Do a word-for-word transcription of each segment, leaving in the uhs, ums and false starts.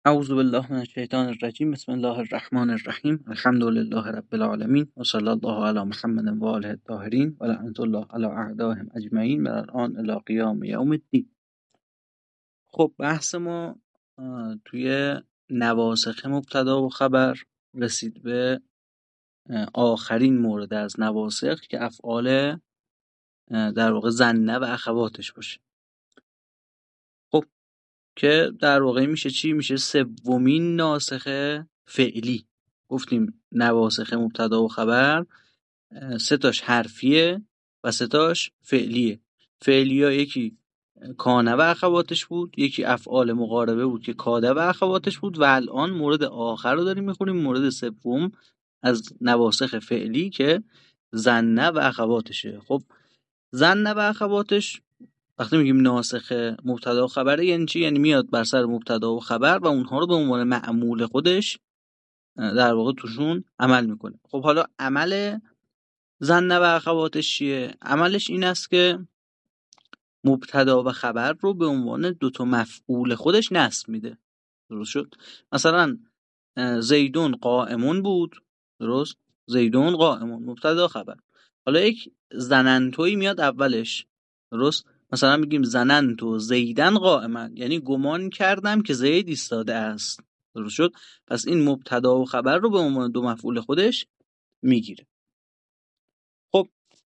اعوذ بالله من الشیطان الرجیم. بسم الله الرحمن الرحیم. الحمد لله رب العالمین و صلی الله علی محمد و آله الطاهرین و لعنت الله علی اعدائهم اجمعین من الان الی قیام یوم الدین. خب بحث ما توی نواسخ مبتدا و خبر رسید به آخرین مورد از نواسخ که افعال در واقع ظنه و اخواتش باشه. خب که در واقع میشه چی؟ میشه سومین ناسخ فعلی. گفتیم نواسخ مبتدا و خبر سه تاش حرفیه و سه تاش فعلیه. فعلی ها یکی کانه و اخواتش بود، یکی افعال مقاربه بود که کاده و اخواتش بود و الان مورد آخر رو داریم میخونیم، مورد سوم از نواسخ فعلی که ظنه و اخواتشه. خب ظنه و اخواتش وقتی میگیم ناسخ مبتدا و خبره یعنی چی؟ یعنی میاد بر سر مبتدا و خبر و اونها رو به عنوان معمول خودش در واقع توشون عمل میکنه. خب حالا عمل ظنه و اخواتش چیه؟ عملش این است که مبتدا و خبر رو به عنوان دو تا مفعول خودش نصب میده. درست شد؟ مثلا زیدون قائمون بود، درست؟ زیدون قائمون مبتدا خبر. حالا یک ظننتویی میاد اولش، درست؟ مثلا میگیم ظننتو زیدن قائما، یعنی گمان کردم که زید ایستاده است. درست شد؟ پس این مبتدا و خبر رو به عنوان دو مفعول خودش میگیره. خب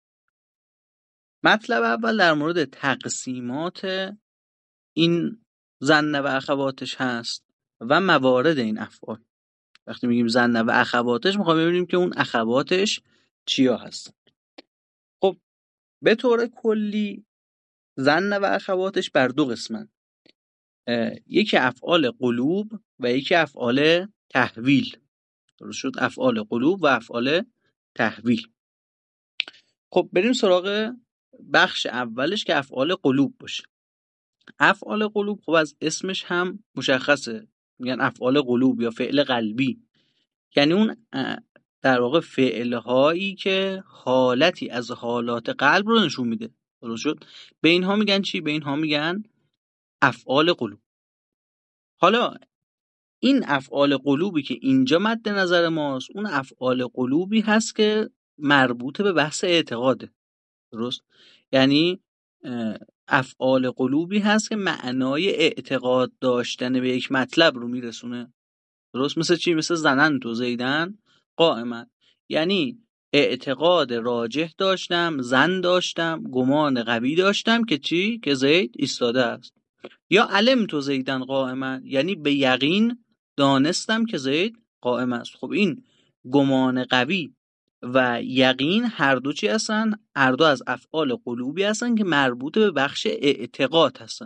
مطلب اول در مورد تقسیمات این ظنه و اخواتش هست و موارد این افعال. وقتی میگیم ظنه و اخواتش میخوام ببینیم که اون اخواتش چیا هستن. خب به طور کلی ظنه و اخواتش بر دو قسمن، یکی افعال قلوب و یکی افعال تحویل. درست شد؟ افعال قلوب و افعال تحویل. خب بریم سراغ بخش اولش که افعال قلوب باشه. افعال قلوب خب از اسمش هم مشخصه، میگن افعال قلوب یا فعل قلبی، یعنی اون در واقع فعل هایی که حالتی از حالات قلب رو نشون میده. درست شد؟ به اینها میگن چی؟ به اینها میگن افعال قلوب. حالا این افعال قلوبی که اینجا مد نظر ماست، اون افعال قلوبی هست که مربوط به بحث اعتقاده. درست؟ یعنی افعال قلوبی هست که معنای اعتقاد داشتن به یک مطلب رو میرسونه. درست؟ مثل چی؟ مثل ظننتو زیدن قائما، یعنی اعتقاد راجح داشتم، ظن داشتم، گمان قوی داشتم که چی؟ که زید ایستاده است. یا علمتو زیدن قائما، یعنی به یقین دانستم که زید قائم است. خب این گمان قوی و یقین هر دو چی هستن؟ هر دو از افعال قلوبی هستن که مربوط به بخش اعتقاد هستن.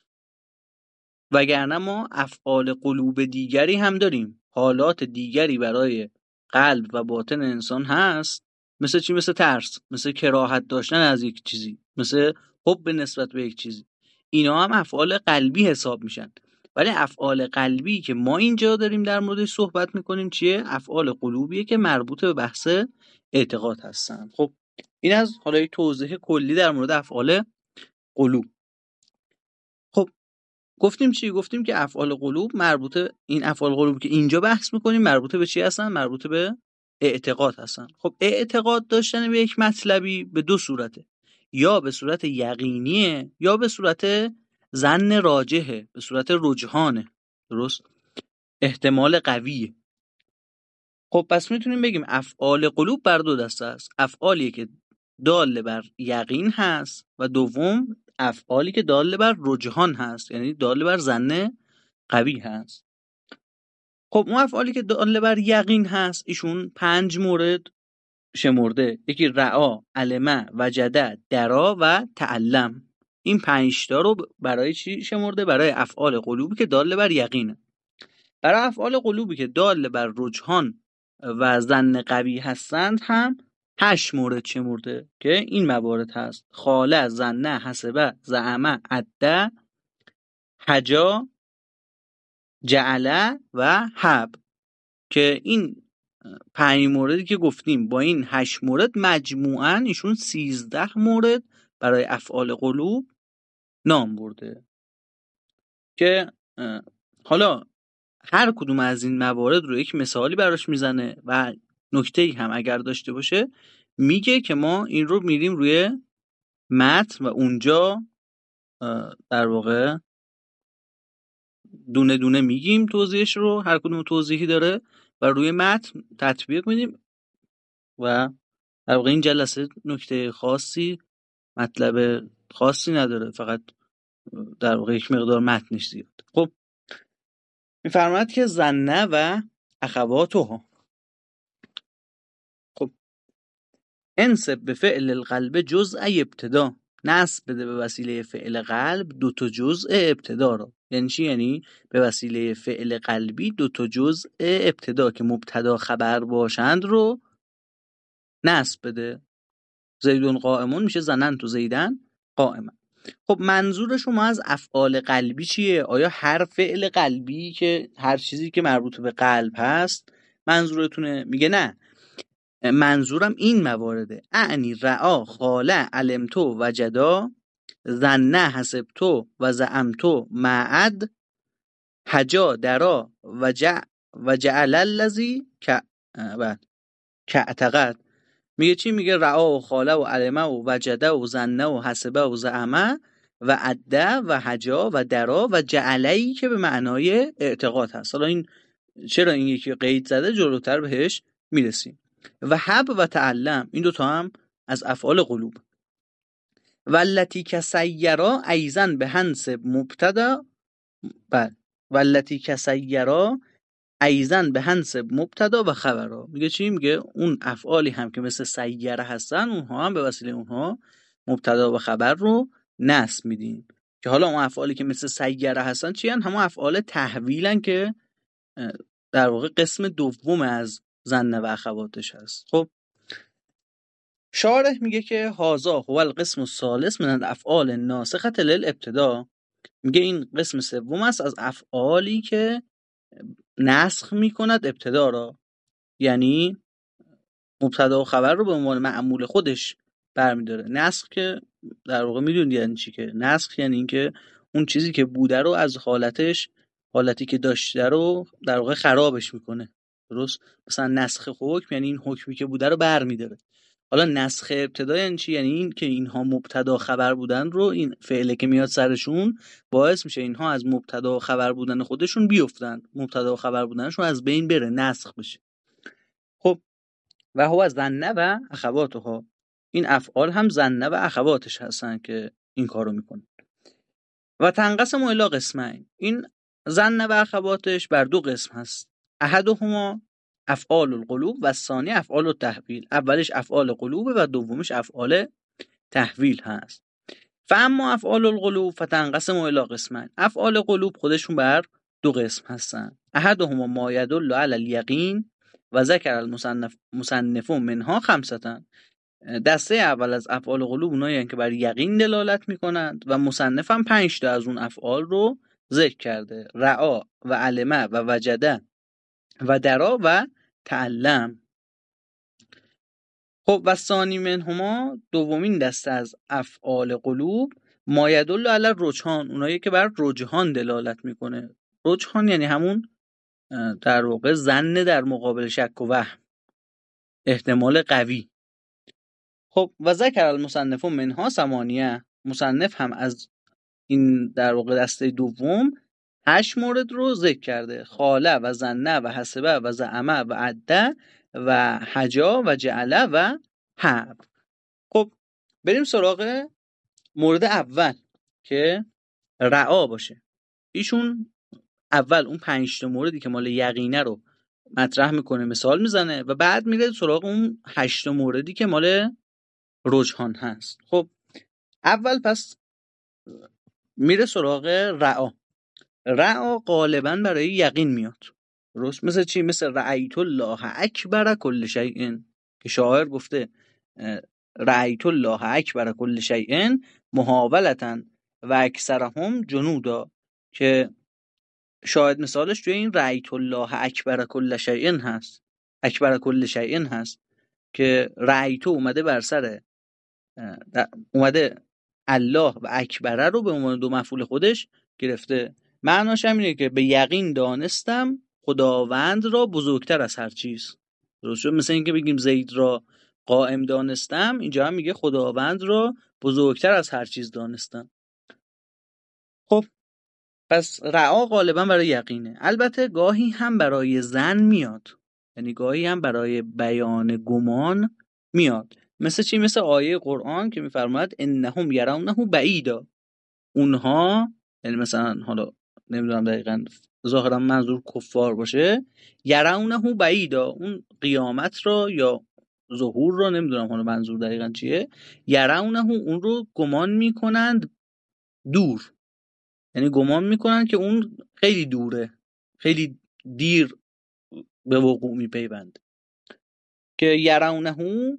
وگرنه ما افعال قلوب دیگری هم داریم، حالات دیگری برای قلب و باطن انسان هست. مثل چی؟ مثل ترس، مثل کراهت داشتن از یک چیزی، مثل حب نسبت به یک چیزی. اینا هم افعال قلبی حساب میشن. ولی افعال قلبی که ما اینجا داریم در موردش صحبت میکنیم چیه؟ افعال قلوبیه که مربوط به بحث اعتقاد هستن. خب این از حالا یک توضیح کلی در مورد افعال قلوب. خب گفتیم چی؟ گفتیم که افعال قلوب مربوطه، این افعال قلوب که اینجا بحث میکنیم مربوطه به چی هستن؟ مربوطه به اعتقاد هستن. خب اعتقاد داشتن به یک مطلبی به دو صورته، یا به صورت یقینیه یا به صورت ظن راجحه، به صورت رجحانه. درست؟ احتمال قویه. خب پس میتونیم بگیم افعال قلوب بر دو دسته است، افعالی که دال بر یقین هست و دوم افعالی که دال بر رجحان هست، یعنی دال بر ظن قوی هست. خب اون افعالی که دال بر یقین هست ایشون پنج مورد شمرده، یکی رعا، علمه، وجده، درا و تعلم. این پنج تا رو برای چی شمرده؟ برای افعال قلوبی که دال بر یقینه. برای افعال قلوبی که دال بر رجحان و ظن قوی هستند هم هشت مورد شمرده که این موارد هست: خاله، ظنه، حسبه، زعمه، عده، حجا، جعله و حب. که این پنج موردی که گفتیم با این هشت مورد مجموعاً ایشون سیزده مورد برای افعال قلوب نام برده. که حالا هر کدوم از این موارد رو یک مثالی براش میزنه و نکته‌ای هم اگر داشته باشه میگه که ما این رو میریم روی متن و اونجا در واقع دونه دونه میگیم توضیحش رو، هر کدوم توضیحی داره و روی متن تطبیق میدیم و در واقع این جلسه نکته خاصی مطلب خاصی نداره، فقط در واقع یک مقدار متنش زیاد. خب میفرماید که زنه و اخواتها. خب انسب به فعل القلب جزء ابتدا، نصب بده به وسیله فعل قلب دو تا جزء ابتدا رو. یعنی چی؟ یعنی به وسیله فعل قلبی دو تا جزء ابتدا که مبتدا خبر باشند رو نصب بده. زیدون قائمون میشه زنن تو زیدن قائمن. خب منظور شما از افعال قلبی چیه؟ آیا هر فعل قلبی که هر چیزی که مربوط به قلب هست منظورتونه؟ میگه نه، منظورم این موارده. اعنی رعا، خاله، علمتو، وجدا، ظنه، حسبتو و زعمتو، معد، حجا، درا، وجع و جعل الذی که بعد که اعتقد. میگه چی؟ میگه رعا و خاله و علمه و وجده و ظنه و حسبه و زعمه و عده و حجا و درا و جعلهی که به معنای اعتقاد هست. حالا این چرا این یکی قید زده جلوتر بهش میرسیم. و حب و تعلم، این دوتا هم از افعال قلوب. والتی که سیرا ایزن به هنسب مبتدا، بله، والتی که سیرا ایزن به هنسب مبتدا و خبرها. میگه چی؟ میگه اون افعالی هم که مثل سیره هستن اونها هم به وسیله اونها مبتدا و خبر رو نصب میدیم. که حالا اون افعالی که مثل سیره هستن چی هن؟ همون افعال تحویلن که در واقع قسم دوم از زنه و اخواتش هست. خب شارح میگه که هازا هو القسم الثالث من الافعال الناسخه للابتدا. میگه این قسم سوم است از افعالی که نسخ میکند ابتدا را، یعنی مبتدا و خبر رو به عنوان معمول خودش برمیداره. نسخ که در واقع میدونید یعنی چی؟ که نسخ یعنی اینکه اون چیزی که بوده رو از حالتش، حالتی که داشته رو در واقع خرابش میکنه. درست؟ مثلا نسخ حکم یعنی این حکمی که بوده رو برمیداره. حالا نسخ ابتدا یعنی چی؟ یعنی این که اینها مبتدا خبر بودن رو، این فعله که میاد سرشون باعث میشه اینها از مبتدا و خبر بودن خودشون بیفتن، مبتدا و خبر بودنشون از بین بره، نسخ بشه. خب و هو زنه و اخواتها، این افعال هم زنه و اخواتش هستن که این کارو میکنن. و تنقسم الی قسمین، این زنه و اخواتش بر دو قسم هست. احدهما افعال القلوب و ثانی افعال التحویل. اولش افعال قلوب و دومش افعال تحویل هست. فاما افعال القلوب فتنقسم الی قسمین، افعال قلوب خودشون بر دو قسم هستن. احدهما ما یدل علی الیقین و ذکر المصنف مصنف منها خمسه. دسته اول از افعال قلوب اونایی که بر یقین دلالت میکنند و مصنف هم پنج تا از اون افعال رو ذکر کرده: رعا و علمه و وجده و درا و تعلم. خب و ثانی منهما، دومین دسته از افعال قلوب، ما یدل علی رجحان، اونایی که بر رجحان دلالت میکنه. رجحان یعنی همون در واقع ظن در مقابل شک و وهم، احتمال قوی. خب و ذکر المصنف منها ثمانیه، مصنف هم از این در واقع دسته دوم هشت مورد رو ذکر کرده: خاله و زنه و حسبه و زعمه و عده و حجا و جعله و حب. خب بریم سراغ مورد اول که رعا باشه. ایشون اول اون پنج تا موردی که مال یقینه رو مطرح میکنه، مثال میزنه و بعد میره سراغ اون هشت تا موردی که مال رجحان هست. خب اول پس میره سراغ رعا. رعا غالبا برای یقین میاد. درست؟ مثل چی؟ مثل رأیت الله اکبر کل شیء که شاعر گفته رأیت الله اکبر کل شیء محاولتا و اکثرهم جنودا، که شاید مثالش توی این رأیت الله اکبر کل شیء هست، اکبر کل شیء هست که رأیت اومده بر سر اومده الله و اکبره رو به عنوان دو مفعول خودش گرفته معناش هم اینه که به یقین دانستم خداوند را بزرگتر از هر چیز. درست شد؟ مثل اینکه بگیم زید را قائم دانستم، اینجا هم میگه خداوند را بزرگتر از هر چیز دانستم. خب پس رعا غالبا برای یقینه. البته گاهی هم برای ظن میاد، یعنی گاهی هم برای بیان گمان میاد. مثل چی؟ مثل آیه قرآن که میفرماید انهم یرونه بعیدا. اونها، یعنی مثلا حالا نمیدونم دقیقاً ظاهرا منظور کفار باشه، یرونه بعیدا، اون قیامت را یا ظهور را نمیدونم حالا منظور دقیقاً چیه، یرونه اون رو گمان میکنند دور، یعنی گمان میکنن که اون خیلی دوره، خیلی دیر به وقوع میپیوند. که یرونه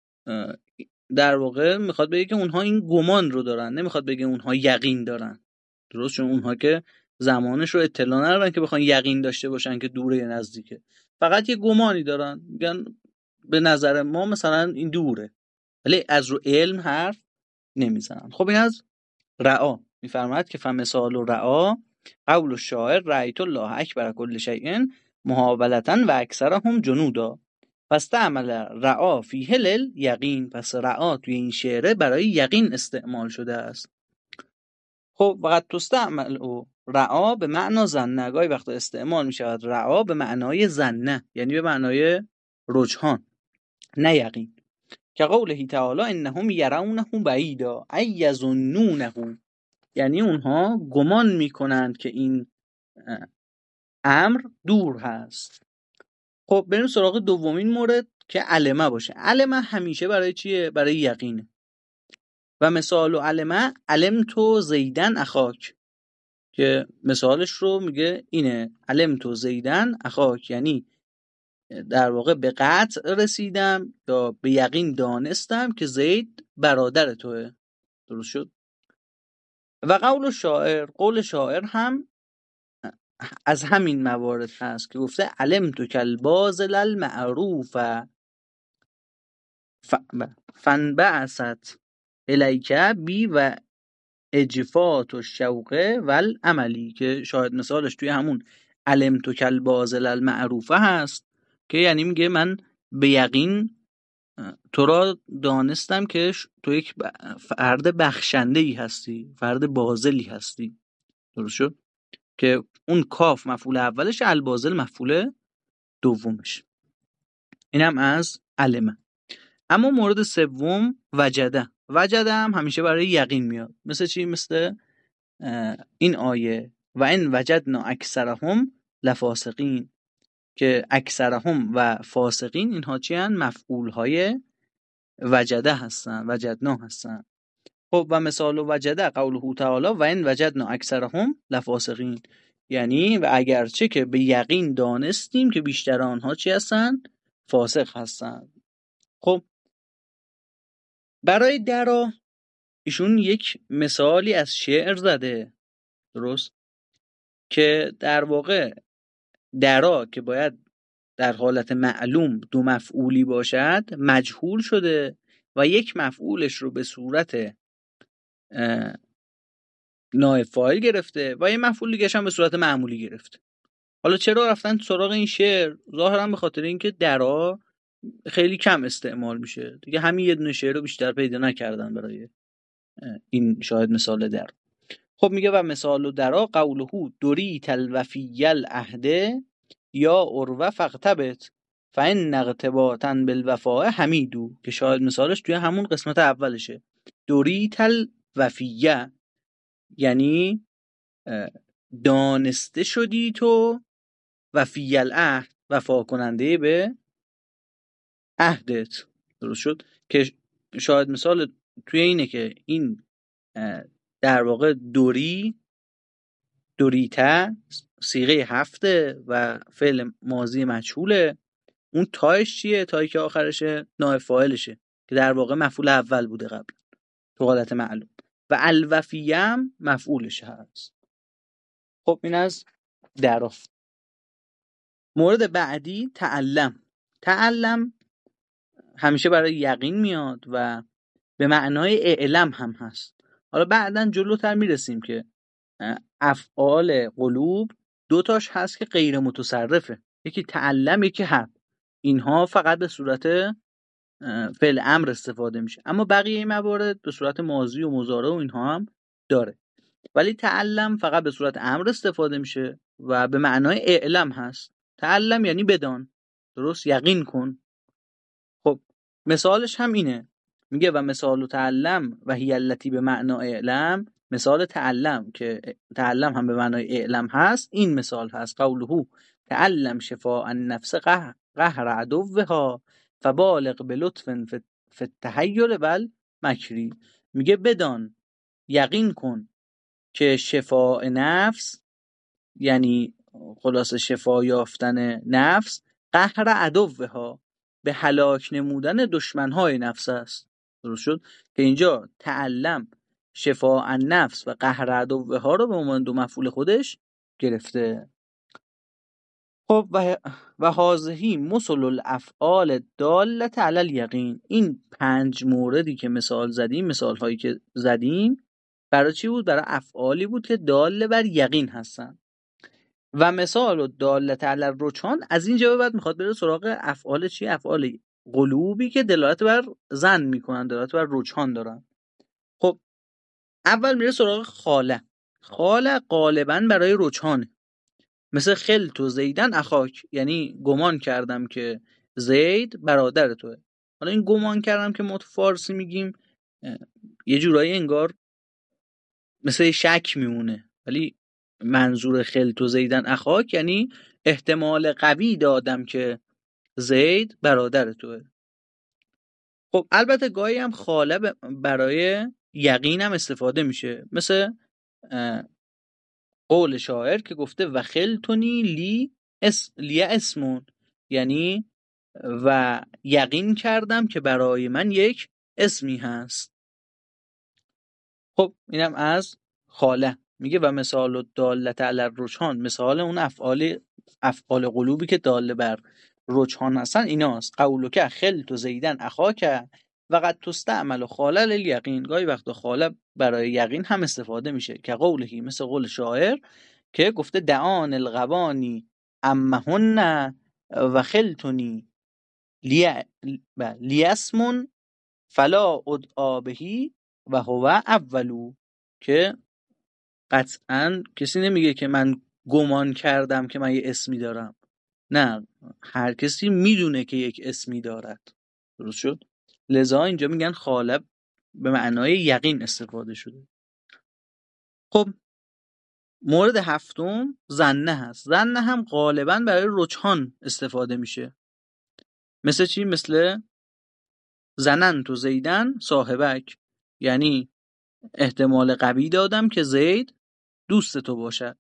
در واقع میخواد بگه که اونها این گمان رو دارن، نمیخواد بگه اونها یقین دارن. درست؟ چون اونها که زمانش رو اطلاع ندارن که بخوان یقین داشته باشن که دوره یا نزدیکه، فقط یه گمانی دارن، میگن به نظر ما مثلا این دوره، ولی از رو علم حرف نمیزنن. خب این از رعا. میفرماید که فمثال رعا قول الشاعر رأیت الله اکبر کل شیء محاولة و اکثرهم جنودا فاستعمل رعا فی هلل یقین. پس رعا توی این شعره برای یقین استعمال شده است. خب وقت تستعمل او رعا به معنا ظن، گاهی وقتا استعمال می شود رعا به معنای ظن، یعنی به معنای رجحان، نه یقین. که قوله تعالی انهم یرونه بعیدا ای یظنونه، یعنی اونها گمان میکنند که این امر دور هست. خب بریم سراغ دومین مورد که علمه باشه. علمه همیشه برای چیه؟ برای یقینه. و مثال علمه علمتو زیدن اخاک، که مثالش رو میگه اینه علمتو زیدن اخاک، یعنی در واقع به قطع رسیدم یا به یقین دانستم که زید برادر توه. درست شد؟ و قول شاعر، قول شاعر هم از همین موارد هست که گفته علمتو کالبازل المعروف فانبعثت الیک بی و اجفات و شوقه و العملی، که شاید مثالش توی همون علمتو کالبازل المعروفه هست، که یعنی میگه من به یقین تو را دانستم که تو یک فرد بخشنده ای هستی، فرد بازلی هستی. درست شد؟ که اون کاف مفعول اولش، البازل مفعول دومش. اینم از علمه. اما مورد سوم وجده. وجده هم همیشه برای یقین میاد. مثل چی؟ مثل این آیه و ان وجدنا اکثرهم لفاسقین، که اکثرهم و فاسقین اینها چی هستن؟ مفعول های وجده هستن، وجدنا هستن. خب و مثال وجده قوله تعالی و ان وجدنا اکثرهم لفاسقین، یعنی و اگرچه که به یقین دانستیم که بیشتر آنها چی هستن؟ فاسق هستن. خب برای درا ایشون یک مثالی از شعر زده، درست؟ که در واقع درا که باید در حالت معلوم دو مفعولی باشد مجهول شده و یک مفعولش رو به صورت نائب فاعل گرفته و یه مفعول دیگه هم به صورت معمولی گرفته. حالا چرا رفتن سراغ این شعر؟ ظاهرا به خاطر اینکه درا خیلی کم استعمال میشه دیگه، همین یه دونه شعر رو بیشتر پیدا نکردن برای این شاید مثال در. خب میگه و مثال درا قوله دوریت الوفی العهد یا اروه فاغتبت فان اغتباطا بالوفاء حمیدو، که شاید مثالش توی همون قسمت اولشه. دوریت الوفیه یعنی دانسته شدی تو وفی العهد، وفا کننده به عهدت. درست شد؟ که شاید مثال توی اینه که این در واقع دوری، دوریته صیغه هفته و فعل ماضی مجهوله. اون تایش چیه؟ تایی که آخرشه نائب فاعلشه که در واقع مفعول اول بوده قبل تو حالت معلوم، و الوفیه هم مفعولش هست. خب این از درافت. مورد بعدی تعلم. تعلم همیشه برای یقین میاد و به معنای اعلم هم هست. حالا بعداً جلوتر میرسیم که افعال قلوب دو تاش هست که غیر متصرفه، یکی تعلم یکی حب. اینها فقط به صورت فعل امر استفاده میشه، اما بقیه این موارد به صورت ماضی و مضارع و اینها هم داره. ولی تعلم فقط به صورت امر استفاده میشه و به معنای اعلم هست. تعلم یعنی بدان، درست، یقین کن. خب مثالش هم اینه، میگه و مثال تعلم و هی التی به معنا اعلم. مثال تعلم که تعلم هم به معنای اعلم هست، این مثال هست قوله تعلم شفاء النفس قهر, قهر عدوها فبالغ بلطف فی التحیل بل مکری. میگه بدان، یقین کن که شفاء نفس، یعنی خلاص شفا یافتن نفس، قهر عدوها، به هلاک نمودن دشمنهای نفس است. درست شد که اینجا تعلم شفاء النفس و قهر عدوها رو به عنوان دو مفعول خودش گرفته. خب و و هذه مثل الافعال داله علی الیقین. این پنج موردی که مثال زدیم، مثال هایی که زدیم، برای چی بود؟ برای افعالی بود که داله بر یقین هستن. و مثال و داله علی الرجحان، از اینجا به بعد میخواد بره سراغ افعال چی؟ افعال قلوبی که دلالت بر ظن میکنن، دلالت بر رجحان دارن. خب اول میره سراغ خاله. خاله غالبا برای رجحانه، مثل خلت و زیدن اخاک، یعنی گمان کردم که زید برادر توه. حالا این گمان کردم که ما تو فارسی میگیم یه جورایی انگار مثل شک میمونه، ولی منظور خلت و زیدن اخاک یعنی احتمال قوی دادم که زید برادر توه. خب البته گاهی هم خاله برای یقین هم استفاده میشه، مثل قول شاعر که گفته و خلتونی لی اس لی اسمون، یعنی و یقین کردم که برای من یک اسمی هست. خب اینم از خاله. میگه و مثال الدالة علی الرجحان، مثال اون افعال افعال قلوبی که داله بر رجحان هستن ایناست. قولک خلت و زیدن اخاک و قد تستعمل خاله للیقین. گاهی وقتا خاله برای یقین هم استفاده میشه، که قولهی، مثل قول شاعر که گفته دعان الغوانی امهن و خلتنی لی لیسمون فلا ادعا بهی و هو اولو. که قطعا کسی نمیگه که من گمان کردم که من یه اسمی دارم، نه، هر کسی میدونه که یک اسمی دارد. درست شد؟ لذا اینجا میگن خاله به معنای یقین استفاده شده. خب مورد هفتم ظنه هست. ظنه هم غالبا برای رجحان استفاده میشه. مثل چی؟ مثل زنن تو زیدن صاحبک، یعنی احتمال قوی دادم که زید دوست تو باشد.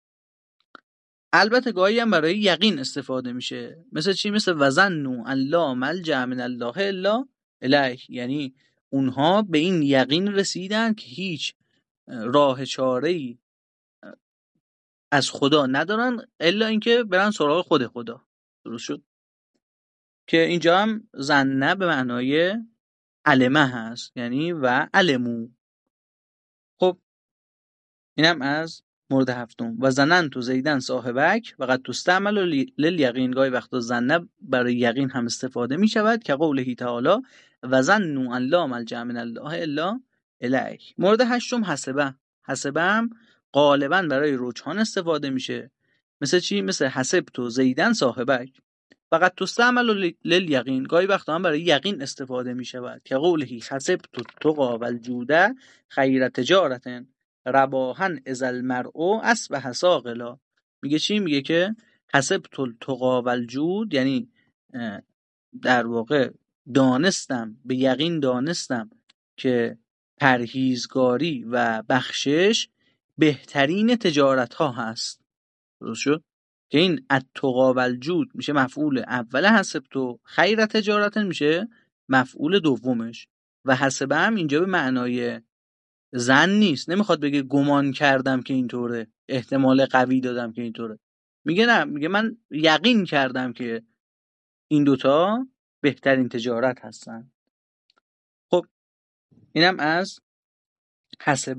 البته گاهی هم برای یقین استفاده میشه. مثل چی؟ مثل وظنوا ان لا ملجأ من الله الا الیه، یعنی اونها به این یقین رسیدن که هیچ راه چاره‌ای از خدا ندارن الا اینکه برن سراغ خود خدا. درست شد؟ که اینجا هم ظنه به معنای علمه هست، یعنی و علمو. خب اینم از مورد هفتم. و زنن تو زیدن صاحبک و قد تستعمل للیقین. گاهی وقتا زنه برای یقین هم استفاده می شود، که قوله تعالی و ظنوا ان لا ملجأ من الله الا الیه. مورد هشتم حسبه. حسبه هم غالبا برای رجحان استفاده میشه. مثل چی؟ مثل حسبت زیدن صاحبک فقط تستعمل للیقین. گاهی وقتا هم برای یقین استفاده می شود، که قوله حسبت التقی والجود خیر تجارت رباحن اذا المرء اصبح ساقلا. میگه چی؟ میگه که حسبت التقی والجود، یعنی در واقع دانستم، به یقین دانستم که پرهیزگاری و بخشش بهترین تجارت ها هست. درست شد؟ که این التقی والجود میشه مفعول اول حسبت و خیر تجارت میشه مفعول دومش. و حسبه هم اینجا به معنای زن نیست، نمیخواد بگه گمان کردم که اینطوره، احتمال قوی دادم که اینطوره. میگه نه، میگه من یقین کردم که این دوتا بهترین تجارت هستن. خب اینم از حسبه.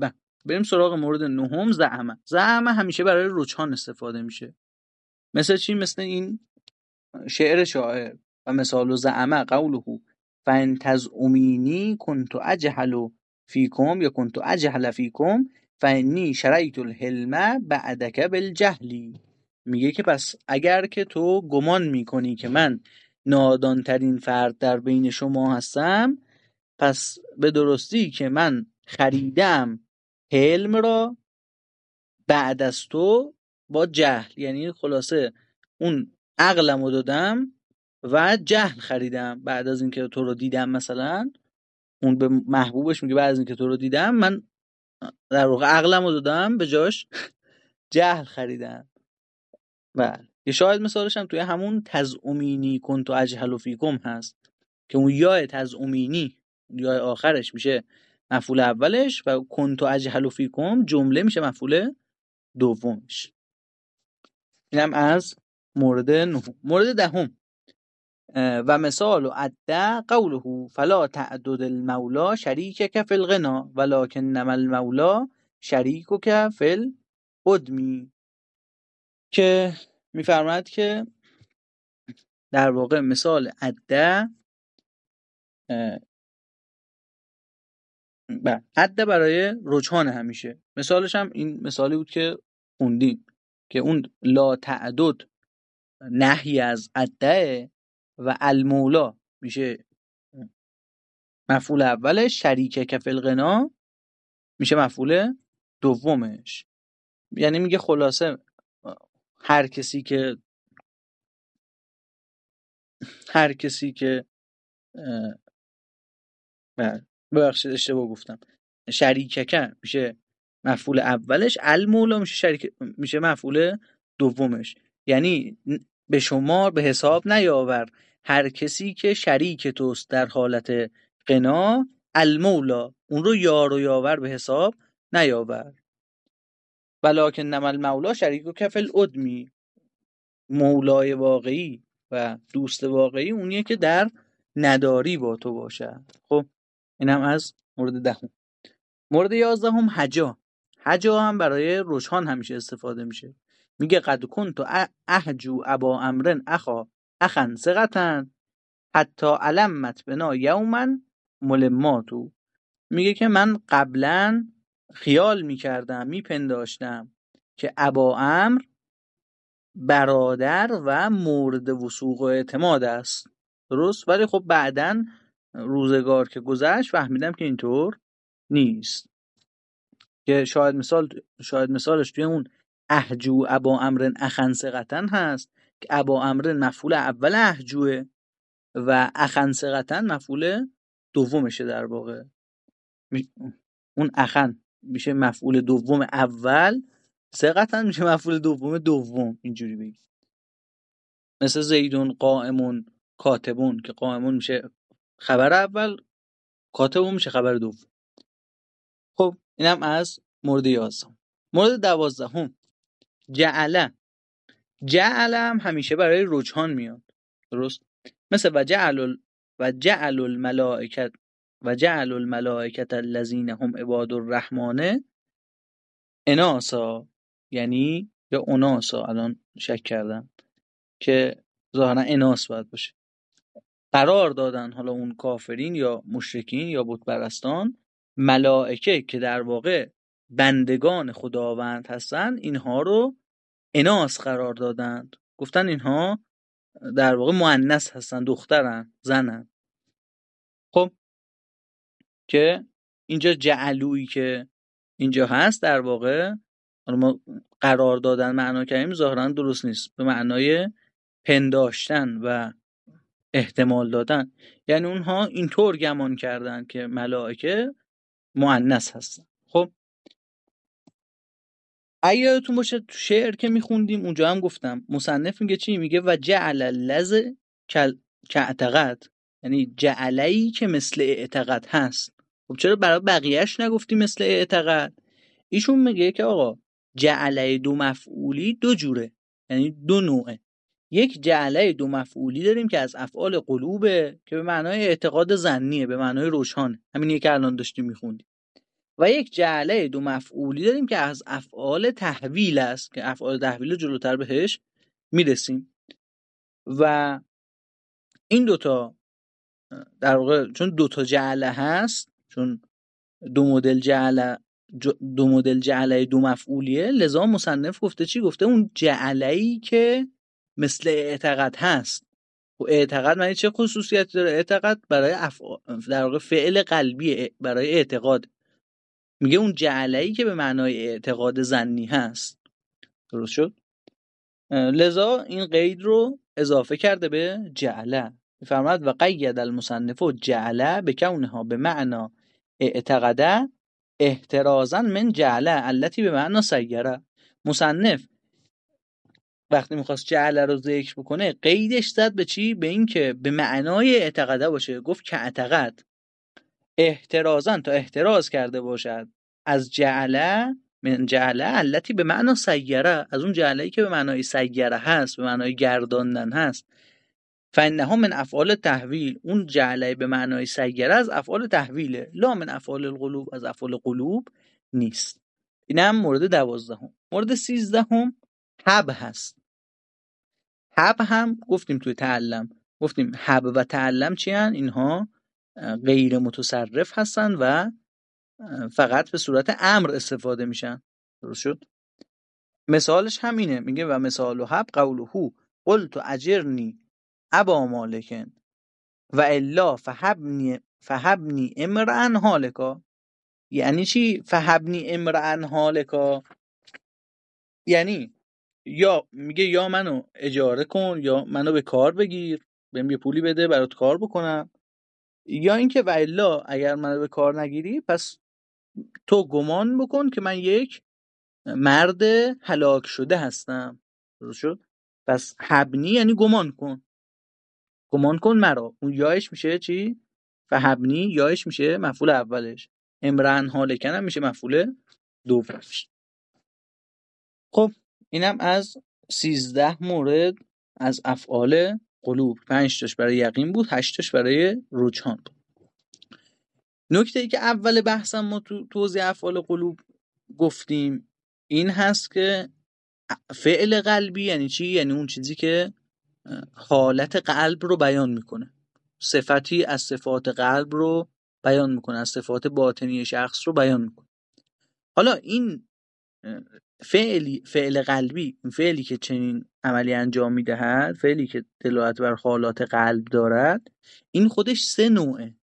بریم سراغ مورد نهم، زعمه. زعمه همیشه برای رجحان استفاده میشه. مثل چی؟ مثل این شعر شاعر و مثال زعمه قوله فان تزعمینی کنت اجهل فیکم یا کنت اجهل فیکم فانی شریت الحلم بعدک بالجهلی. میگه که پس اگر که تو گمان میکنی که من نادانترین فرد در بین شما هستم، پس به درستی که من خریدم حلم را بعد از تو با جهل، یعنی خلاصه اون عقلمو دادم و جهل خریدم. بعد از اینکه تو رو دیدم، مثلا اون به محبوبش میگه بعد از اینکه تو رو دیدم من در واقع عقلمو دادم به جاش جهل خریدم. بله، یه شاید مثالش هم توی همون تزعمینی کنت اجهل فیکم هست که اون یا تزعمینی یا آخرش میشه مفعول اولش و کنت اجهل فیکم جمله میشه مفعول دومش. اینم از مورد نه. مورد دهم و مثال عده قوله فلا تعدد المولا شریکک فی الغنا ولکنما المولا شریکک فی القدمی، که میفرماید که در واقع مثال عده عده برای رجحان همیشه. مثالش هم این مثالی بود که خوندیم که اون لا تعدد نهی از عده و المولا میشه مفعول اولش، شریکک فی الغنا میشه مفعول دومش. یعنی میگه خلاصه هر کسی که هر کسی که ببخشید اشتباه گفتم، شریکک میشه مفعول اولش، المولا میشه شریک میشه مفعول دومش. یعنی به شما به حساب نیاور هر کسی که شریک توست در حالت غنا، المولا اون رو یار و یاور به حساب نیاور. ولکنما المولا شریکک فی العدمی، مولای واقعی و دوست واقعی اونیه که در نداری با تو باشه. خب اینم از مورد دهم. مورد یازدهم حجا. حجا هم برای رجحان همیشه استفاده میشه. میگه قد کنت احجو ابا امرن اخا اخن ثقتن حتی علمت بنا یوما ملماتو. میگه که من قبلا خیال میکردم، میپنداشتم که ابا امر برادر و مورد وثوق و اعتماد است، درست، ولی خب بعدن روزگار که گذشت فهمیدم که اینطور نیست. که شاید مثال شاید مثالش توی اون احجو ابا امرن اخن ثقتن هست که ابا امرن مفعول اول احجوه و اخن ثقتن مفعول دومشه. در واقع اون اخن میشه مفعول دوم اول، ثقتن میشه مفعول دوم دوم. اینجوری بگیم مثل زیدون قائمون کاتبون که قائمون میشه خبر اول، کاتبون میشه خبر دوم. خب اینم از مورد یازدهم. مورد دوازدهم جعله. جعله هم همیشه برای رجحان میاد، درست، مثل و جعل و جعل الملائکه و جعل الملائکه الذین هم عباد الرحمن اناسا، یعنی یا اناسا، الان شک کردم که ظاهرا اناس باید باشه، قرار دادن حالا اون کافرین یا مشرکین یا بت پرستان ملائکه که در واقع بندگان خداوند هستن، اینها رو اناس قرار دادند، گفتن اینها در واقع مؤنث هستن، دخترن، زنن. خب که اینجا جعلویی که اینجا هست در واقع ما قرار دادن معنا کردیم ظاهرا درست نیست، به معنای پنداشتن و احتمال دادن. یعنی اونها اینطور گمان کردن که ملائکه مؤنث هستن. خب اگه یادتون باشه تو شعر که میخوندیم اونجا هم گفتم مصنف میگه چی؟ میگه و جعل اللذ کاعتقد، یعنی جعله‌ای که مثل اعتقد هست. خب چرا برای بقیهش نگفتی مثل اعتقد؟ ایشون میگه که آقا جعله دو مفعولی دو جوره، یعنی دو نوعه. یک جعله دو مفعولی داریم که از افعال قلوبه که به معنای اعتقاد ظنیه، به معنای روشانه، همینیه که الان داشتیم میخوندیم. و یک جعله دو مفعولی داریم که از افعال تحویل است که افعال تحویل جلوتر بهش میرسیم. و این دوتا در واقع چون دوتا جعله هست، چون دو مدل جعله دو مدل جعله دو مفعولیه، لذا مصنف گفته چی؟ گفته اون جعله‌ای که مثل اعتقد هست. و اعتقاد معنی چه خصوصیتی داره؟ اعتقاد برای افعال در واقع فعل قلبی برای اعتقاد، میگه اون جعله‌ای که به معنای اعتقاد ظنی هست. درست شد؟ لذا این قید رو اضافه کرده به جعله، میفرماد و قید المصنف جعله به کونها به معنا اعتقاده احترازا من جعله التي به معنا سیره. مصنف وقتی میخواست جعله رو ذکر بکنه قیدش زد به چی؟ به این که به معنای اعتقاده باشه. گفت که اعتقد احترازا تا احتراز کرده باشد از جعله، من جعله التي به معنا سیره، از اون جعله‌ای که به معنای سیره هست، به معنای گرداندن هست. فانها من افعال تحویل، اون جعله به معنای سیره از افعال تحویله، لا من افعال القلوب، از افعال قلوب نیست. اینم مورد دوازدهم. مورد سیزدهم حب هست. حب هم گفتیم توی تعلم، گفتیم حب و تعلم چی هن؟ اینها غیر متصرف هستن و فقط به صورت امر استفاده میشن. درست شد؟ مثالش همینه، میگه و مثال حب قوله قلت اجرنی ابا مالکن و الا فهبنی فهبنی امرأ حالکا. یعنی چی فهبنی امرأ حالکا؟ یعنی یا میگه یا منو اجاره کن، یا منو به کار بگیر، بهم یه پولی بده برات کار بکنم، یا اینکه و الا اگر منو به کار نگیری پس تو گمان بکن که من یک مرد هلاک شده هستم. درست شد؟ پس حبنی یعنی گمان کن، گمان کن مرا. اون یایش میشه چی؟ فحبنی یایش میشه مفعول اولش، امرن حالکن هم میشه مفعول دومش. خب اینم از سیزده مورد از افعال قلوب. پنج تاش برای یقین بود، هشت تاش برای رجحان بود. نکته ای که اول بحثم ما تو توضیح افعال قلوب گفتیم این هست که فعل قلبی یعنی چی؟ یعنی اون چیزی که حالت قلب رو بیان میکنه، صفتی از صفات قلب رو بیان میکنه، از صفات باطنی شخص رو بیان میکنه. حالا این فعلی فعل قلبی، این فعلی که چنین عملی انجام میدهد، فعلی که دلالت بر حالات قلب دارد، این خودش سه نوعه.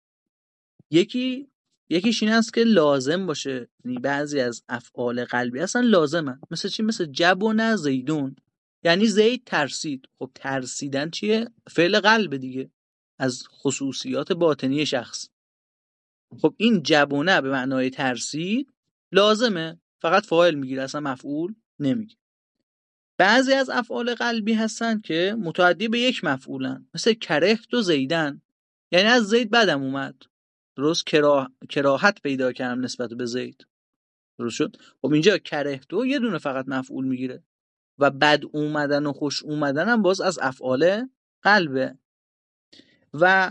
یکی یکیش این است که لازم باشه، یعنی بعضی از افعال قلبی اصلا لازمه، مثل چی؟ مثل جبن زیدون، یعنی زید ترسید. خب ترسیدن چیه؟ فعل قلب دیگه، از خصوصیات باطنی شخص. خب این جبونه به معنای ترسید لازمه، فقط فاعل میگیره، اصلا مفعول نمیگیره. بعضی از افعال قلبی هستن که متعدی به یک مفعولن، مثل کرهت و زیدن، یعنی از زید بدم اومد، درست کراه... کراهت پیدا کردم نسبت به زید. درست شد؟ خب اینجا کرهتو یه دونه فقط مفعول میگیره و بد اومدن و خوش اومدن هم باز از افعال قلبه. و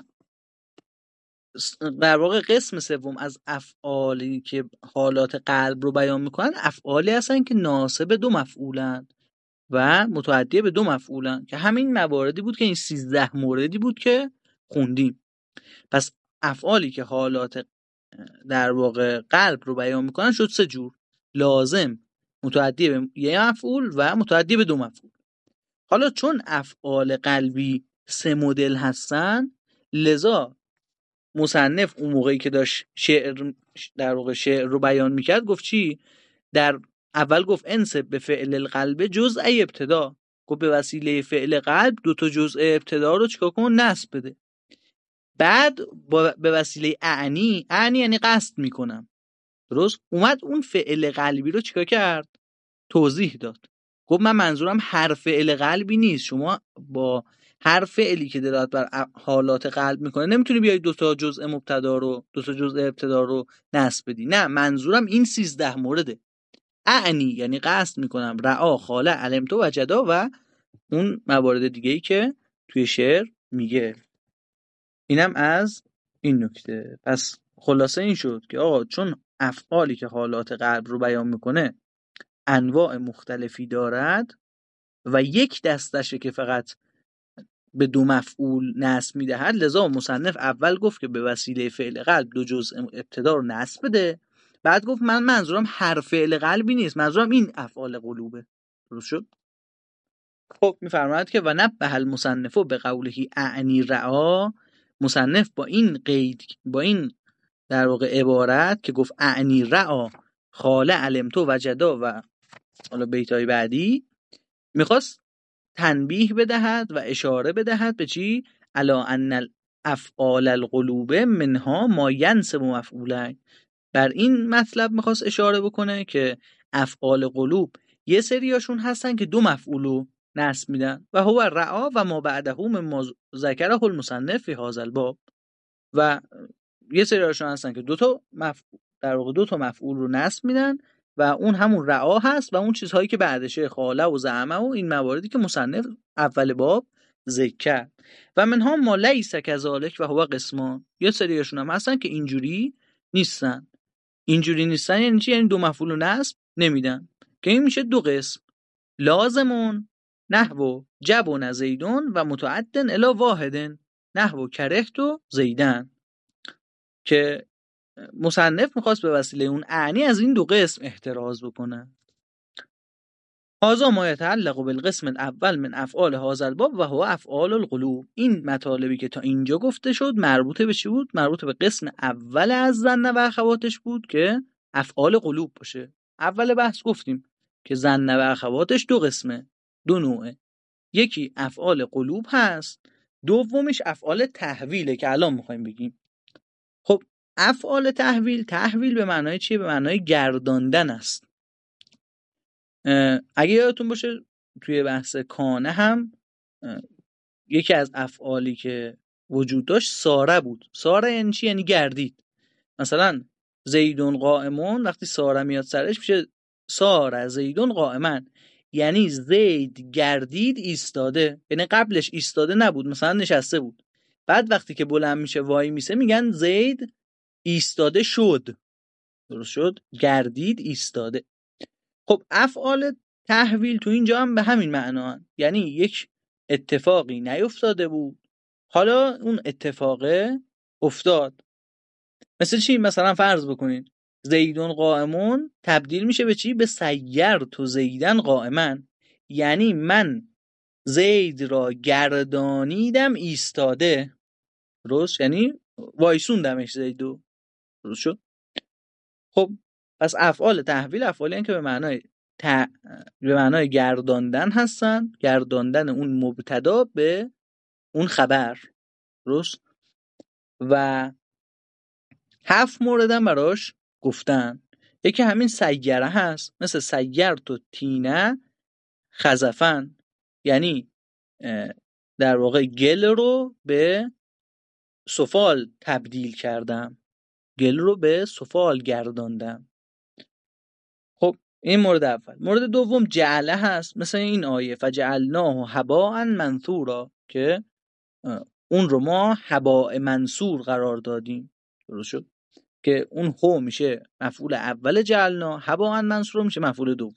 در واقع قسم سوم از افعالی که حالات قلب رو بیان میکنن افعالی هستن که ناسب دو مفعولن و متعدی به دو مفعولن، که همین مواردی بود که این سیزده موردی بود که خوندیم. پس افعالی که حالات در واقع قلب رو بیان میکنن شد سه جور: لازم، متعدی به یه مفعول و متعدی به دو مفعول. حالا چون افعال قلبی سه مدل هستن، لذا مصنف اون موقعی که داشت شعر در واقع شعر رو بیان میکرد گفت چی؟ در اول گفت انسب به فعل القلب جزء ابتدا، گفت به وسیله فعل قلب دو تا جزء ابتدا رو چیکار کن؟ نصب بده. بعد به وسیله اعنی، اعنی یعنی قصد میکنم، درست؟ اومد اون فعل قلبی رو چیکار کرد؟ توضیح داد. گفت من منظورم هر فعل قلبی نیست، شما با هر فعلی که دلالت بر حالات قلب میکنه نمیتونی بیای دو تا جزء مبتدا رو دو تا جزء ابتدا رو نصب بدی. نه، منظورم این سیزده مورده. اعنی یعنی قصد میکنم، رعا، خاله، علمتو، وجدا و اون موارد دیگه ای که توی شعر میگه. اینم از این نکته. پس خلاصه این شد که آقا چون افعالی که حالات قلب رو بیان میکنه انواع مختلفی دارد و یک دستشه که فقط به دو مفعول نصب میدهد، لذا مصنف اول گفت که به وسیله فعل قلب دو جزء ابتدا رو نصب بده، بعد گفت من منظورم هر فعل قلبی نیست، منظورم این افعال قلوبه. درست شد؟ خب میفرماید که و نبه المصنف به قولهی اعنی رعا، مصنف با این قید، با این در واقع عبارت که گفت اعنی رعا خاله علمتو وجدا و حالا بیتای بعدی، میخواست تنبیه بدهد و اشاره بدهد به چی؟ الا ان افعال القلوب منها ما ینصب مفعولین. بر این مطلب میخواست اشاره بکنه که افعال قلوب یه سریاشون هستن که دو مفعولو نصب میدن و هو رعا و ما بعده مما ذکره المصنف فی هذا الباب، و یه سریاشون هستن که دو تا مفعول در واقع دو تا مفعول رو نصب میدن و اون همون رعا هست و اون چیزهایی که بعدشه خاله و زعمه و این مواردی که مصنف اول باب ذکر. و منها ما لیس کذالک و هو قسمان، یه سریاشون هم هستن که اینجوری نیستن. اینجوری نیستن یعنی چی؟ یعنی دو مفعول رو نصب نمیدن، که این میشه دو قسم: لازمون نحو جبن زیدون و متعدن الی واحدن نحو کرهت و زیدن، که مصنف میخواست به وسیله اون اعنی از این دو قسم احتراز بکنه. هذا ما يتعلق بالقسم الاول من افعال هذا الباب و هو افعال القلوب. این مطالبی که تا اینجا گفته شد مربوطه به چی بود؟ مربوطه به قسم اول از ظن و اخواتش بود که افعال قلوب باشه. اول بحث گفتیم که ظن و اخواتش دو قسمه، دو نوعه، یکی افعال قلوب هست، دومیش افعال تحویله که الان میخوایم بگیم. خب افعال تحویل، تحویل به معنای چیه؟ به معنای گرداندن است. اگه یادتون باشه توی بحث کانه هم یکی از افعالی که وجود داشت ساره بود. ساره یعنی چی؟ یعنی گردید. مثلا زیدون قائمون، وقتی ساره میاد سرش میشه ساره زیدون قائمن، یعنی زید گردید ایستاده، یعنی قبلش ایستاده نبود، مثلا نشسته بود، بعد وقتی که بلند میشه وای میسه میگن زید ایستاده شد. درست شد؟ گردید ایستاده. خب افعال تحویل تو اینجا هم به همین معنا هست، یعنی یک اتفاقی نیفتاده بود حالا اون اتفاقه افتاد. مثل چی؟ مثلا فرض بکنین زیدون قائمون تبدیل میشه به چی؟ به سیر تو زیدن قائمن، یعنی من زید را گردانیدم ایستاده. درست؟ یعنی وایسوندمش زیدو. درست شد؟ خب پس افعال تحویل افعالی هستند که به معنای ت... به معنای گرداندن هستن، گرداندن اون مبتدا به اون خبر. درست؟ و هفت موردم براش گفتن. یکی همین سیره هست، مثل سیر تو تینه خزفن، یعنی در واقع گل رو به سفال تبدیل کردم، گل رو به سفال گرداندم. خب این مورد اول. مورد دوم جعله هست، مثل این آیه فجعلناه هباء منثورا، که اون رو ما هباء منثور قرار دادیم. درست شد؟ که اون هو میشه مفعول اول جعلنا، هباء منثور میشه مفعول دوم.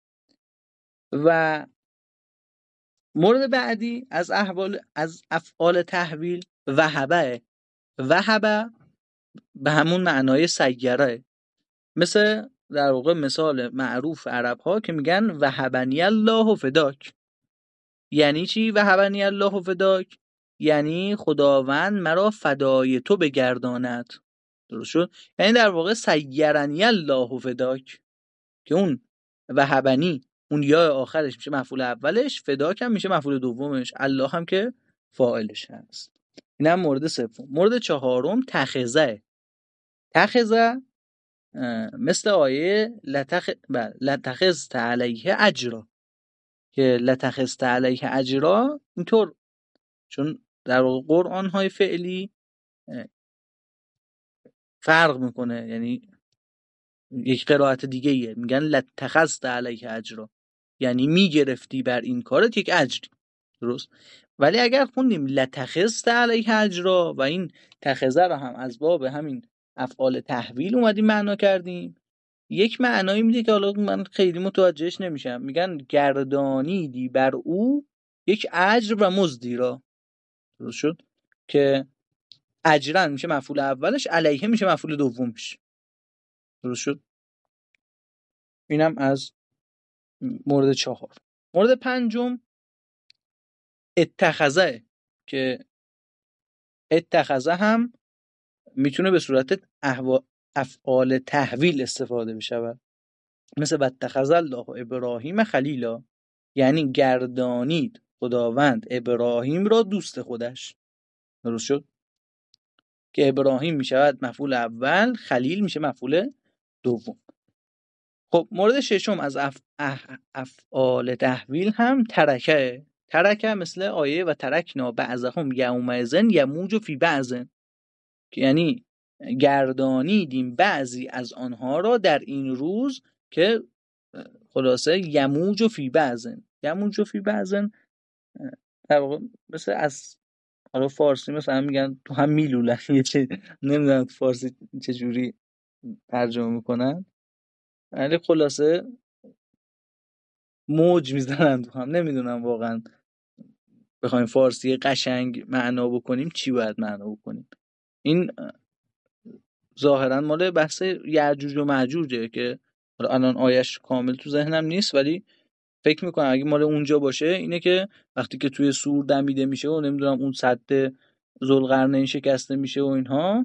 و مورد بعدی از احوال از افعال تحویل وهبه. وهبه به همون معنای سیره، مثل در واقع مثال معروف عرب ها که میگن وهبنی الله فداک. یعنی چی وهبنی الله فداک؟ یعنی خداوند مرا فدای تو بگرداند. درست شد؟ یعنی در واقع سیرنی الله فداک، که اون وهبنی اون یا آخرش میشه مفعول اولش، فداک هم میشه مفعول دومش، الله هم که فاعلش هست. اینم مورد سوم. مورد چهارم تخذه. تخذه مثل آیه لتخ... لتخذت علیه اجرا، که لتخذت علیه اجرا اینطور، چون در واقع قرآن های فعلی فرق میکنه، یعنی یک قرائت دیگه ایه، میگن لتخذت علیه اجرا، یعنی میگرفتی بر این کارت یک اجری. درست؟ ولی اگر خوندیم لتخذت علیه اجرا و این تخذه رو هم از باب همین افعال تحویل اومدیم معنا کردیم، یک معنایی میده که حالا من خیلی متوجهش نمیشم، میگن گردانیدی بر او یک اجر و مزدی را. درست شد که اجرن میشه مفعول اولش، علیه میشه مفعول دومش. درست شد. اینم از مورد چهار. مورد پنجم اتخذه، که اتخذه هم میتونه به صورت احوا... افعال تحویل استفاده بشه، مثل واتخذ الله ابراهیم خلیلا، یعنی گردانید خداوند ابراهیم را دوست خودش. درست شد که ابراهیم میشود مفعول اول، خلیل میشه مفعول دوم. خب مورد ششم از اف... اف... افعال تحویل هم ترکه. ترکه مثل آیه و ترکنا بعضهم یومئذ یموج فی بعض، که یعنی گردانیدیم بعضی از آنها را در این روز که خلاصه یموج فی بعضن. یموج فی بعضن در واقع مثل از حالا فارسی مثلا میگن تو هم میلولن، یه چه نمیدونم تو فارسی چجوری ترجمه میکنن، ولی خلاصه موج میزنن تو هم. نمیدونم واقعا بخوایم فارسی قشنگ معنا بکنیم چی باید معنا بکنیم. این ظاهرا مال بحث یعجوج و معجوجه که الان آیش کامل تو ذهنم نیست، ولی فکر میکنم اگه مال اونجا باشه اینه که وقتی که توی سور دمیده میشه و نمیدونم اون سد ذوالقرنین شکسته میشه و اینها.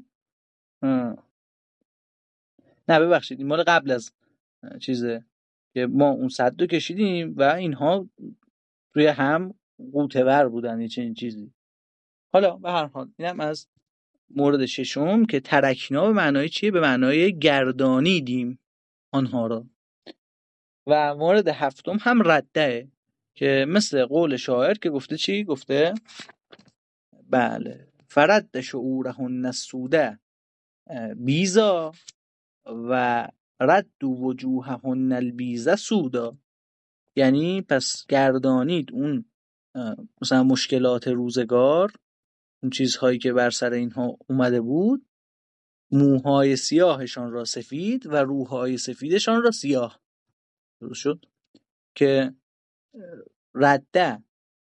نه ببخشید این مال قبل از چیزه که ما اون سد رو کشیدیم و اینها روی هم قوطه‌ور بودن یه چنین چیزی. حالا به هر حال اینم از مورد ششم که ترکنا به معنای چیه؟ به معنای گردانیدیم آنها را. و مورد هفتم هم رده، که مثل قول شاعر که گفته چی؟ گفته بله فرد شعورهن السوده بیزا و رد وجوههن البیزا سودا، یعنی پس گردانید اون مثلا مشکلات روزگار، اون چیزهایی که بر سر اینها اومده بود، موهای سیاهشان را سفید و روحهای سفیدشان را سیاه. درست شد که رده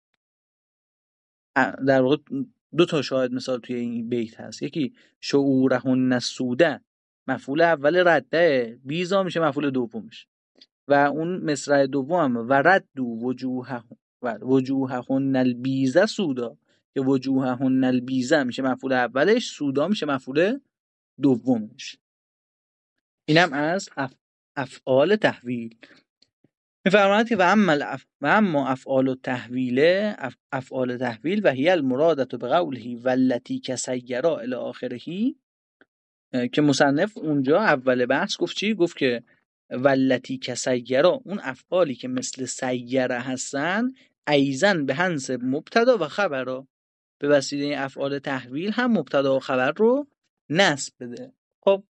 در واقع دو تا شاهد مثال توی این بیت هست. یکی شعورهن السوده مفعول اول رده، بیزا میشه مفعول دومش، و اون مصرع دوم و رد وجوه و وجوههن البیزه سودا، که وجوههن البیزه میشه مفعول اولش، سودا میشه مفعول دومش. اینم از اف... افعال تحویل. میفرماید که و اما اف... و اما افعال التحویل اف... افعال تحویل و هی المرادة بقوله والتی کسیرا الی آخره، که مصنف اونجا اول بحث گفت چی؟ گفت که والتی کسیرا، اون افعالی که مثل سیره هستن، ایزن به هنس مبتدا و خبرا، به وسیله افعال تحویل هم مبتدا و خبر رو نصب بده. خب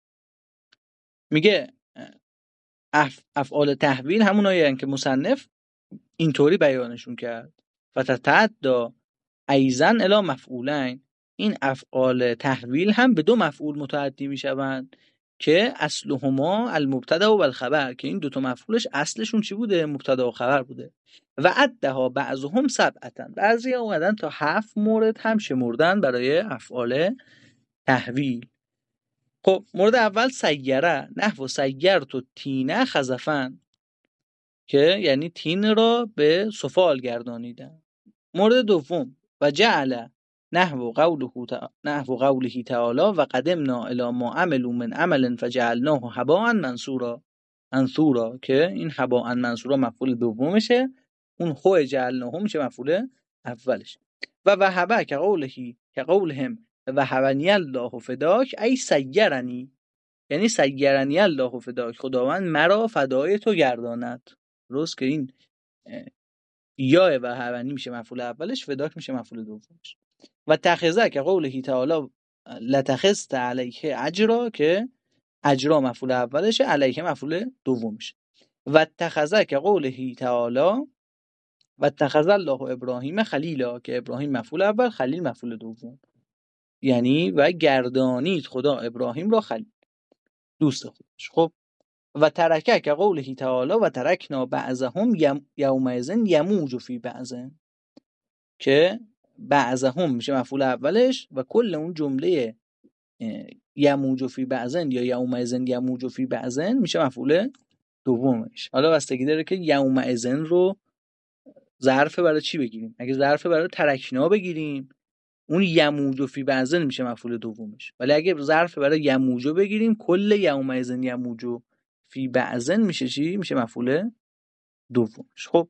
میگه اف... افعال تحویل همونایی هستن که مصنف اینطوری بیانشون کرد. فتتعدی ایزن الی مفعولین، این افعال تحویل هم به دو مفعول متعدی میشوند که اصلهما المبتدا و الخبر، که این دو تا مفعولش اصلشون چی بوده؟ مبتدا و خبر بوده. و عدها بعضهم سبعتن، بعضی اومدن تا هفت مورد هم شمردن برای افعال تحویل. خب مورد اول سیره، نحو سیرت و تینه خزفن، که یعنی تین را به سفال گردانیدن. مورد دوم و جعل نحو قوله نحو قوله تعالی و قدمنا الی ما عملوا من عمل فجعلناه هباء منثورا منثورا، که این هباء منثورا مفعول دومشه، اون هو جعلناه میشه مفعول اولش. و وهبه که قوله که قولهم وهبنی الله فداک ای سیرنی، یعنی سیرنی الله فداک، خداوند مرا فدای تو گرداند. درست که این یا و هونی میشه مفعول اولش، فداک میشه مفعول دومش. و تخذه که قوله تعالی لتخذت علیه اجرا، که اجرا مفعول اولش، علیه مفعول دومش. و تخذه که قوله تعالی و تخذ الله ابراهیم خلیلا، که ابراهیم مفعول اول، خلیل مفعول دوم. یعنی و گردانید خدا ابراهیم را خلیل، دوست خودش. خب و ترکه که قوله تعالی و ترکنا بعضهم یم یومئذ یموج فی بعض، که بعضهم میشه مفعول اولش و کل اون جمله یموج فی بعض یا یومئذ یموج فی بعض میشه مفعول دومش. حالا بستگی داره که یومئذ رو ظرف برای چی بگیریم. اگه ظرف برای ترکنا بگیریم اون یموج فی بعض میشه مفعول دومش، ولی اگه ظرف برای یموج بگیریم کل یومئذ یموج فی بعض میشه چی؟ میشه مفعول دومش. خب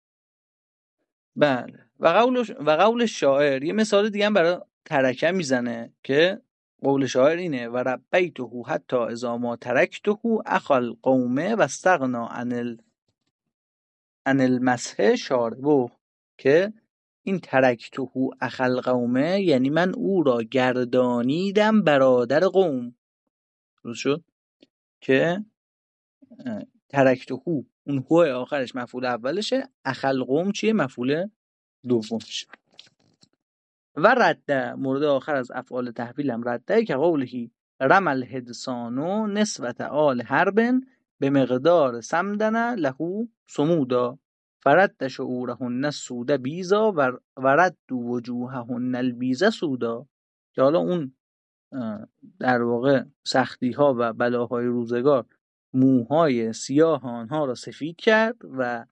بله. و قول و قول شاعر یه مثال دیگه هم برای ترکه میزنه که قول شاعر اینه و ربیته حتی اذا ما ترکته اخل قومه و استغنا عن ال عن المسح شاربه، که این ترکته اخل قومه یعنی من او را گردانیدم برادر قوم. درست شد که ترکته اون هو آخرش مفعول اولشه، اخل قوم چیه؟ مفعول دومش. و رده مورد آخر از افعال تحویل هم رده که قولهی رمل هدسانو نسبت آل حربن به مقدار سمدن لهو سمودا فرد شعورهن السود بیزا و رد وجوههن البیزا سودا، که حالا اون در واقع سختی ها و بلاهای روزگار موهای سیاه آنها را سفید کرد و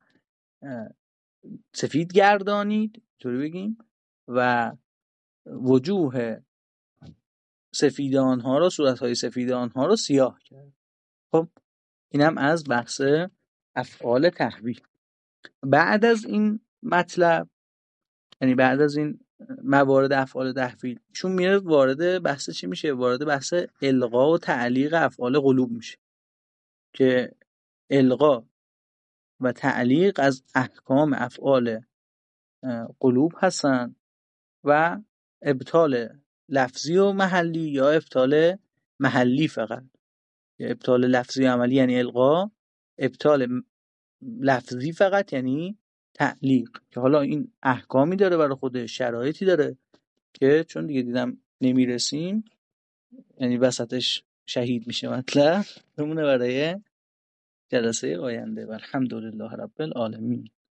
سفید گردانید، طوری بگیم، و وجوه سفید آنها را، صورتهای سفید آنها را سیاه کرد. خب اینم از بحث افعال تحویل. بعد از این مطلب، یعنی بعد از این موارد افعال تحویل، چون میره وارد بحث چی میشه؟ وارد بحث الغا و تعلیق افعال قلوب میشه که الغا و تعلیق از احکام افعال قلوب هستن و ابطال لفظی و محلی یا ابطال محلی فقط. ابطال لفظی و عملی یعنی الغا، ابطال لفظی فقط یعنی تعلیق، که حالا این احکامی داره برای خودش، شرایطی داره که چون دیگه دیدم نمیرسیم، یعنی وسطش شهید میشه مطلب، بمونه برای جلسه آینده. الحمدلله رب العالمین.